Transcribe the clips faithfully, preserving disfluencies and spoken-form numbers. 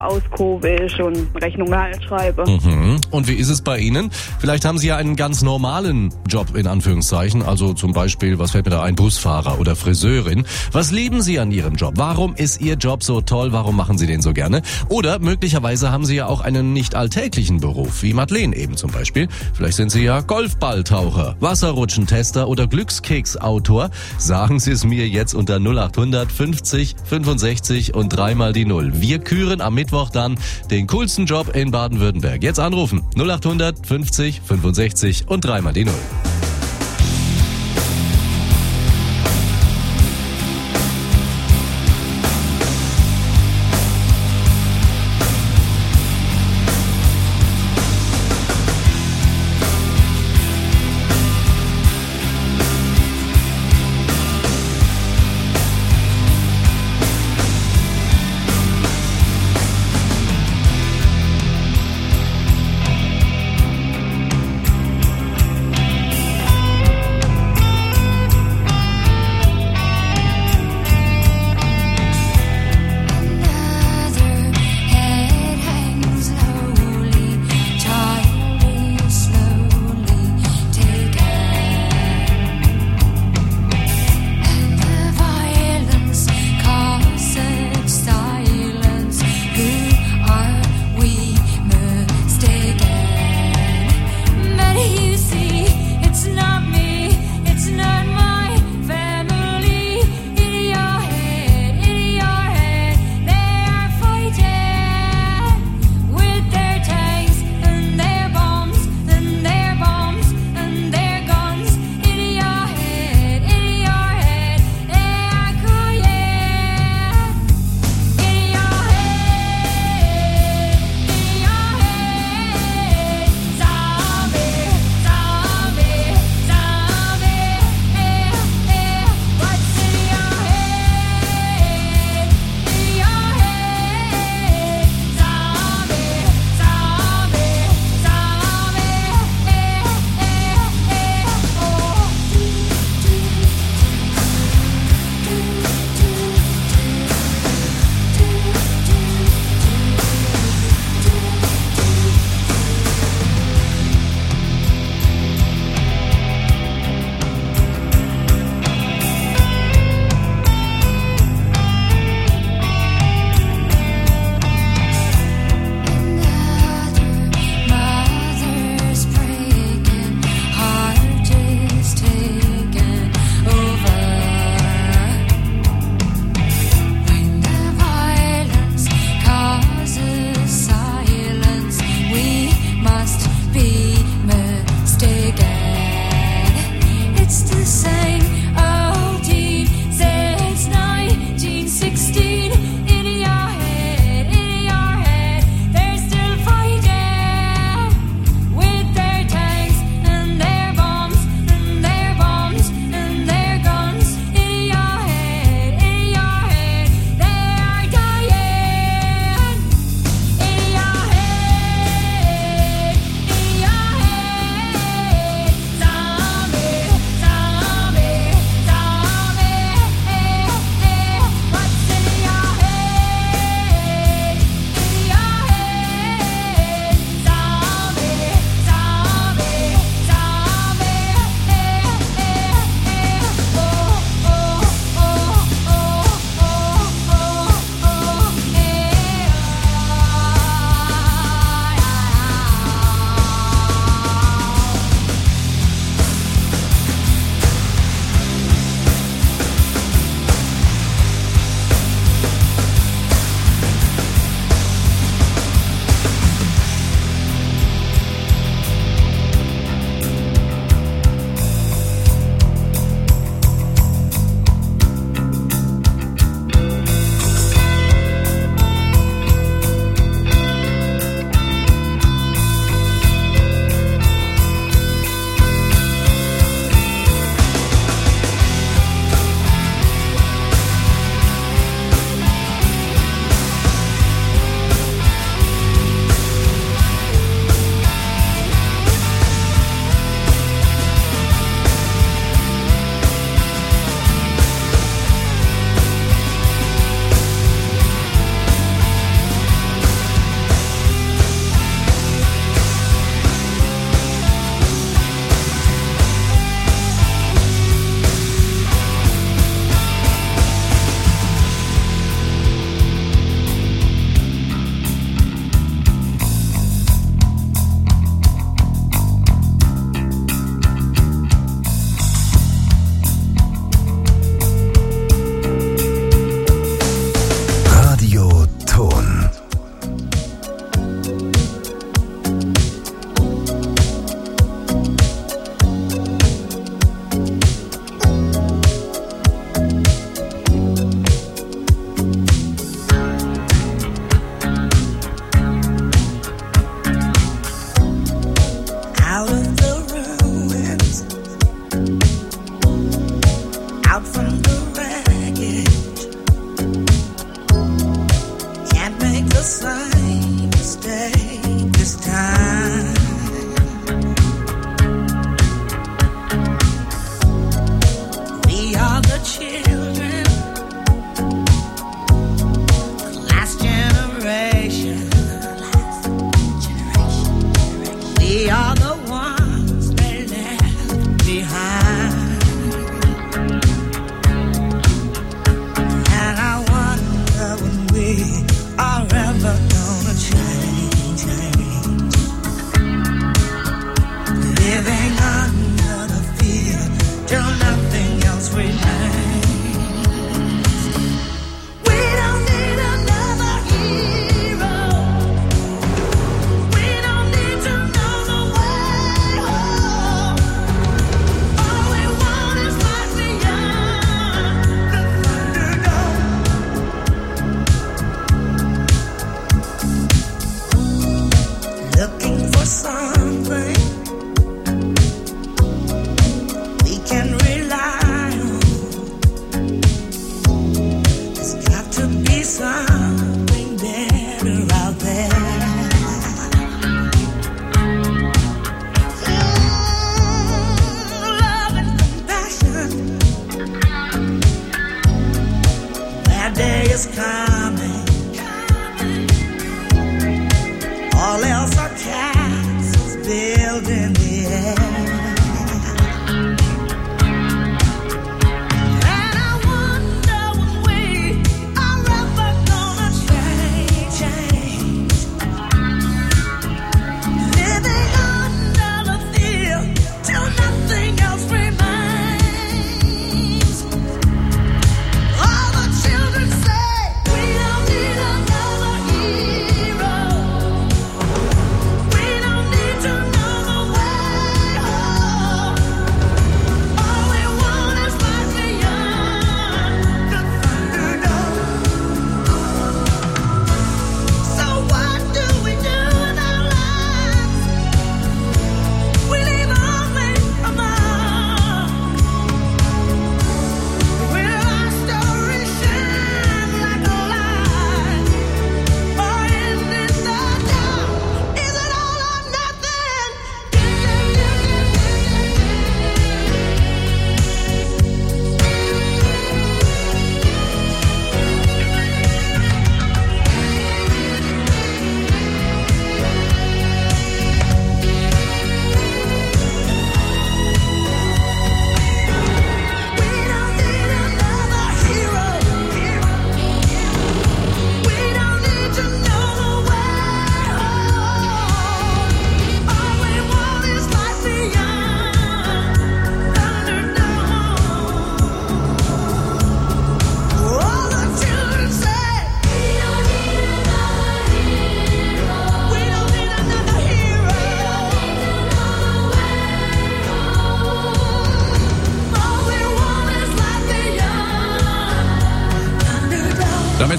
auskobisch und Rechnungen halt schreibe. Mhm. Und wie ist es bei Ihnen? Vielleicht haben Sie ja einen ganz normalen Job in Anführungszeichen, also zum Beispiel, was fällt mir da ein, Busfahrer oder Friseurin. Was lieben Sie an Ihrem Job? Warum ist Ihr Job so toll? Warum machen Sie den so gerne? Oder möglicherweise haben Sie ja auch einen nicht alltäglichen Beruf, wie Madeleine eben zum Beispiel. Vielleicht sind Sie ja Golfballtaucher, Wasserrutschentester oder Glückskeksautor. Sagen Sie es mir jetzt unter null acht hundert fünfzig fünfundsechzig und dreimal die Null. Wir küren am Mittwoch dann den coolsten Job in Baden-Württemberg. Jetzt anrufen null acht hundert fünfzig fünfundsechzig und dreimal die Null.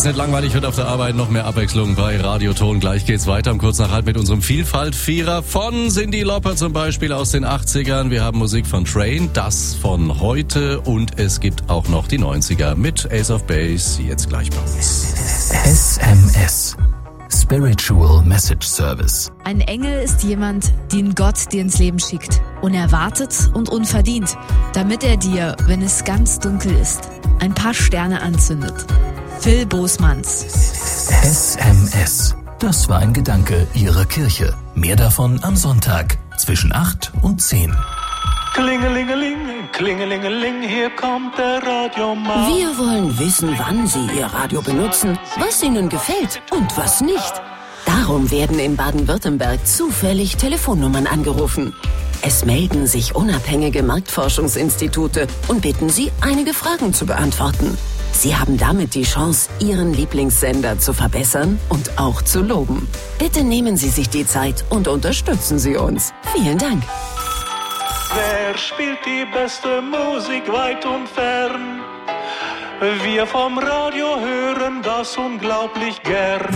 es nicht langweilig wird auf der Arbeit, noch mehr Abwechslung bei Radioton. Gleich geht's weiter um kurz nach halb mit unserem Vielfalt-Vierer von Cyndi Lauper zum Beispiel aus den achtzigern. Wir haben Musik von Train, das von heute und es gibt auch noch die neunziger mit Ace of Base, jetzt gleich bei uns. S M S. Spiritual Message Service. Ein Engel ist jemand, den Gott dir ins Leben schickt. Unerwartet und unverdient. Damit er dir, wenn es ganz dunkel ist, ein paar Sterne anzündet. Phil Bosmans. S M S. Das war ein Gedanke Ihrer Kirche. Mehr davon am Sonntag zwischen acht und zehn. Klingelingeling, klingelingeling, hier kommt der Radiomann. Wir wollen wissen, wann Sie Ihr Radio benutzen, was Ihnen gefällt und was nicht. Darum werden in Baden-Württemberg zufällig Telefonnummern angerufen. Es melden sich unabhängige Marktforschungsinstitute und bitten Sie, einige Fragen zu beantworten. Sie haben damit die Chance, Ihren Lieblingssender zu verbessern und auch zu loben. Bitte nehmen Sie sich die Zeit und unterstützen Sie uns. Vielen Dank. Wer spielt die beste Musik weit und fern? Wir vom Radio hören das unglaublich gern.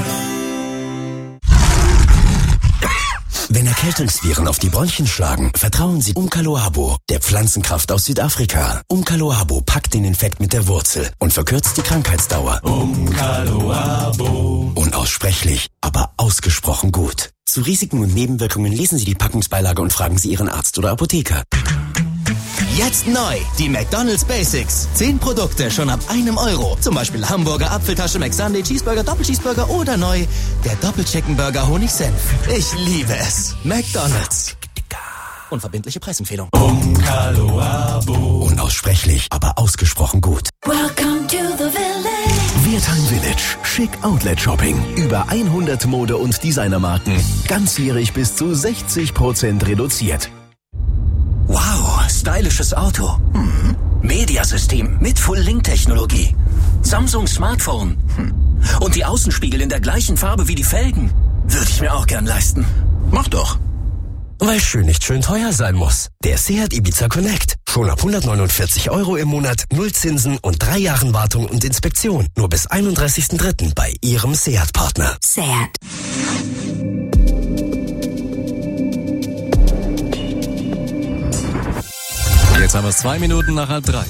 Wenn Erkältungsviren auf die Bronchien schlagen, vertrauen Sie Umkaloabo, der Pflanzenkraft aus Südafrika. Umkaloabo packt den Infekt mit der Wurzel und verkürzt die Krankheitsdauer. Umkaloabo. Unaussprechlich, aber ausgesprochen gut. Zu Risiken und Nebenwirkungen lesen Sie die Packungsbeilage und fragen Sie Ihren Arzt oder Apotheker. Jetzt neu, die McDonald's Basics. Zehn Produkte schon ab einem Euro. Zum Beispiel Hamburger, Apfeltasche, McSunday, Cheeseburger, Doppelcheeseburger oder neu der Doppelchickenburger Honigsenf. Ich liebe es. McDonald's. Unverbindliche Preisempfehlung. Umkaloabo. Unaussprechlich, aber ausgesprochen gut. Welcome to the village. Wertheim Village. Schick Outlet Shopping. Über hundert Mode- und Designermarken. Ganzjährig bis zu sechzig Prozent reduziert. Wow, stylisches Auto. Hm. Mediasystem mit Full-Link-Technologie. Samsung Smartphone. Hm. Und die Außenspiegel in der gleichen Farbe wie die Felgen. Würde ich mir auch gern leisten. Mach doch. Weil schön nicht schön teuer sein muss. Der Seat Ibiza Connect. Schon ab hundertneunundvierzig Euro im Monat, null Zinsen und drei Jahren Wartung und Inspektion. Nur bis einunddreißigsten dritten bei Ihrem Seat-Partner. Seat. Jetzt haben wir es zwei Minuten nach halb drei.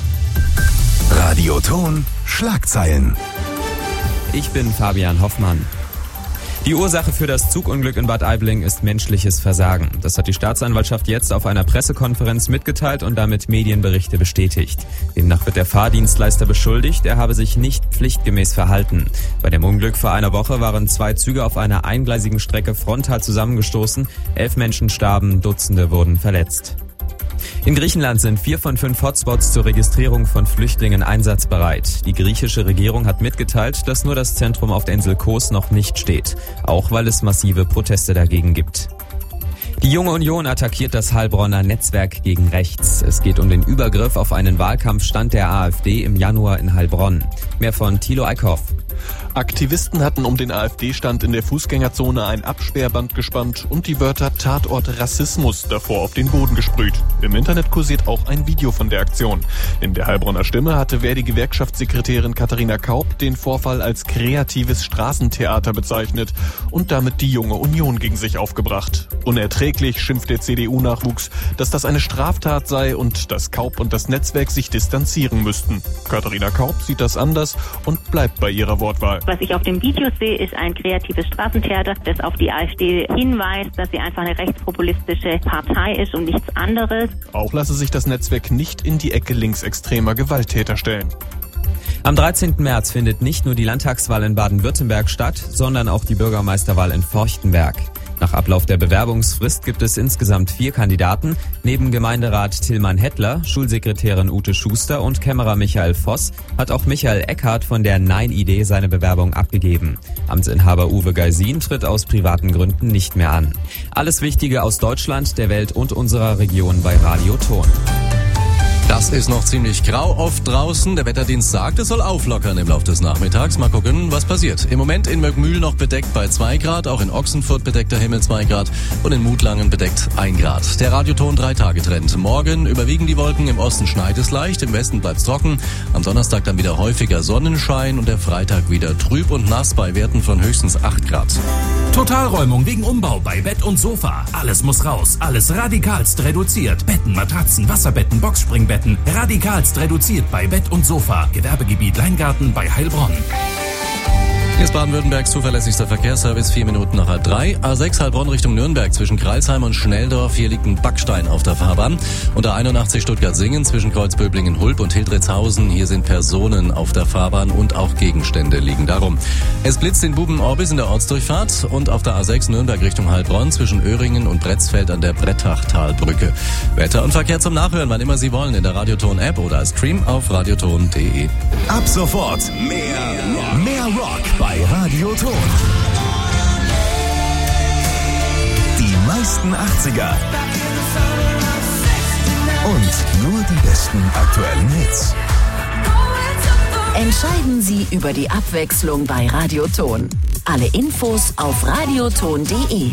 Radioton Schlagzeilen. Ich bin Fabian Hoffmann. Die Ursache für das Zugunglück in Bad Aibling ist menschliches Versagen. Das hat die Staatsanwaltschaft jetzt auf einer Pressekonferenz mitgeteilt und damit Medienberichte bestätigt. Demnach wird der Fahrdienstleister beschuldigt, er habe sich nicht pflichtgemäß verhalten. Bei dem Unglück vor einer Woche waren zwei Züge auf einer eingleisigen Strecke frontal zusammengestoßen. Elf Menschen starben, Dutzende wurden verletzt. In Griechenland sind vier von fünf Hotspots zur Registrierung von Flüchtlingen einsatzbereit. Die griechische Regierung hat mitgeteilt, dass nur das Zentrum auf der Insel Kos noch nicht steht, auch weil es massive Proteste dagegen gibt. Die Junge Union attackiert das Heilbronner Netzwerk gegen rechts. Es geht um den Übergriff auf einen Wahlkampfstand der AfD im Januar in Heilbronn. Mehr von Thilo Eickhoff. Aktivisten hatten um den AfD-Stand in der Fußgängerzone ein Absperrband gespannt und die Wörter Tatort Rassismus davor auf den Boden gesprüht. Im Internet kursiert auch ein Video von der Aktion. In der Heilbronner Stimme hatte Verdi-Gewerkschaftssekretärin Katharina Kaup den Vorfall als kreatives Straßentheater bezeichnet und damit die Junge Union gegen sich aufgebracht. Unerträglich schimpft der C D U-Nachwuchs, dass das eine Straftat sei und dass Kaup und das Netzwerk sich distanzieren müssten. Katharina Kaup sieht das anders und bleibt bei ihrer Wortwahl. Was ich auf dem Video sehe, ist ein kreatives Straßentheater, das auf die AfD hinweist, dass sie einfach eine rechtspopulistische Partei ist und nichts anderes. Auch lasse sich das Netzwerk nicht in die Ecke linksextremer Gewalttäter stellen. Am dreizehnten März findet nicht nur die Landtagswahl in Baden-Württemberg statt, sondern auch die Bürgermeisterwahl in Forchtenberg. Nach Ablauf der Bewerbungsfrist gibt es insgesamt vier Kandidaten. Neben Gemeinderat Tillmann Hettler, Schulsekretärin Ute Schuster und Kämmerer Michael Voss hat auch Michael Eckhardt von der Nein-Idee seine Bewerbung abgegeben. Amtsinhaber Uwe Geisin tritt aus privaten Gründen nicht mehr an. Alles Wichtige aus Deutschland, der Welt und unserer Region bei Radio Ton. Das ist noch ziemlich grau oft draußen. Der Wetterdienst sagt, es soll auflockern im Laufe des Nachmittags. Mal gucken, was passiert. Im Moment in Möckmühl noch bedeckt bei zwei Grad, auch in Ochsenfurt bedeckter Himmel zwei Grad und in Mutlangen bedeckt ein Grad. Der Radioton drei Tage Trend. Morgen überwiegen die Wolken, im Osten schneit es leicht, im Westen bleibt es trocken. Am Donnerstag dann wieder häufiger Sonnenschein und der Freitag wieder trüb und nass bei Werten von höchstens acht Grad. Totalräumung wegen Umbau bei Bett und Sofa. Alles muss raus, alles radikalst reduziert. Betten, Matratzen, Wasserbetten, Boxspringbetten. Radikalst reduziert bei Bett und Sofa. Gewerbegebiet Leingarten bei Heilbronn. Hier ist Baden-Württembergs zuverlässigster Verkehrsservice, vier Minuten nach halb drei. A sechs Heilbronn Richtung Nürnberg zwischen Kreilsheim und Schnelldorf. Hier liegt ein Backstein auf der Fahrbahn. Und A einundachtzig Stuttgart-Singen zwischen Kreuzböblingen-Hulb und Hildritzhausen. Hier sind Personen auf der Fahrbahn und auch Gegenstände liegen darum. Es blitzt in Buben-Orbis in der Ortsdurchfahrt und auf der A sechs Nürnberg Richtung Heilbronn zwischen Öhringen und Bretzfeld an der Brettachtalbrücke. Wetter und Verkehr zum Nachhören, wann immer Sie wollen, in der Radioton-App oder als Stream auf radioton punkt de. Ab sofort mehr, mehr Rock bei Radioton. Die meisten achtziger und nur die besten aktuellen Hits. Entscheiden Sie über die Abwechslung bei Radioton. Alle Infos auf radioton punkt de.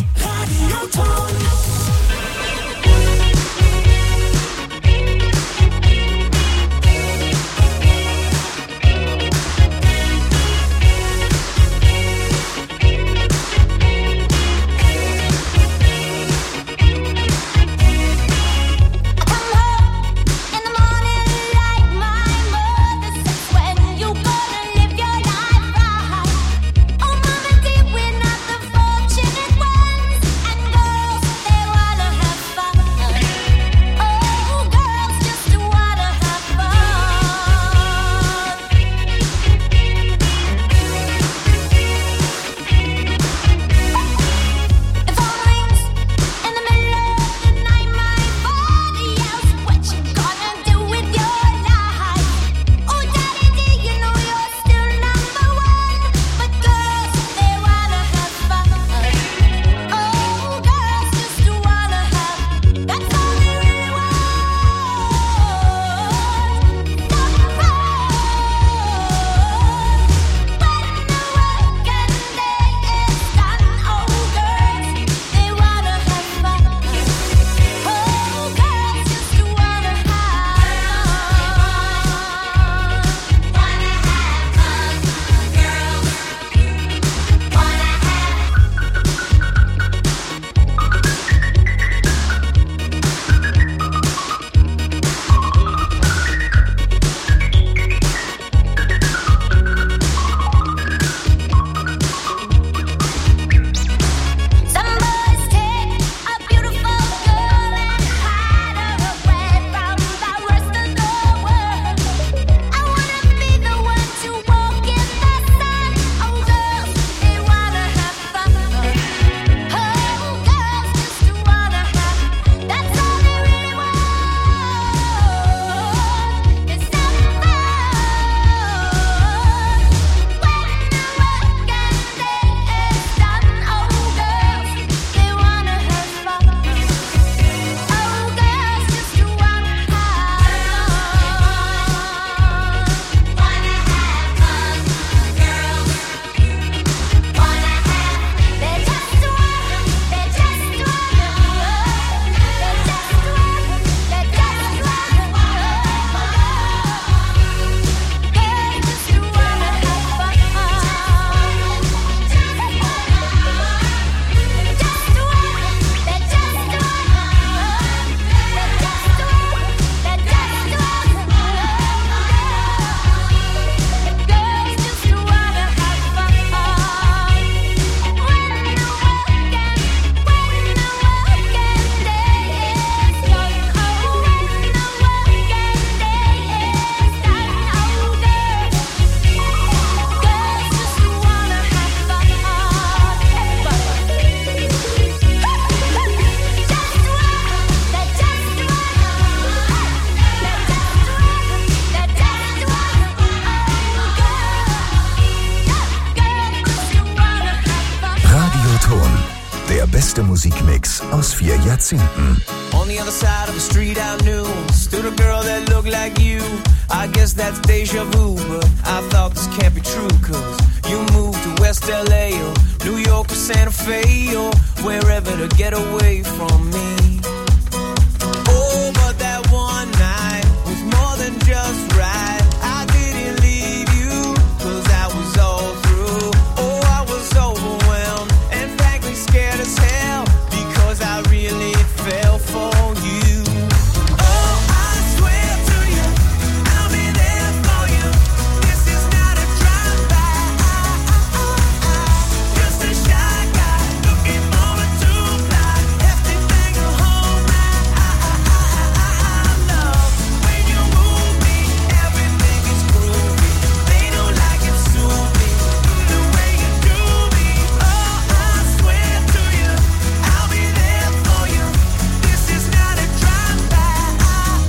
Der beste Musikmix aus vier Jahrzehnten. Und On the other side of the street I knew stood a girl that looked like you. I guess that's deja vu, but I thought this can't be true, cause you moved to West L A or New York or Santa Fe or wherever to get away from me.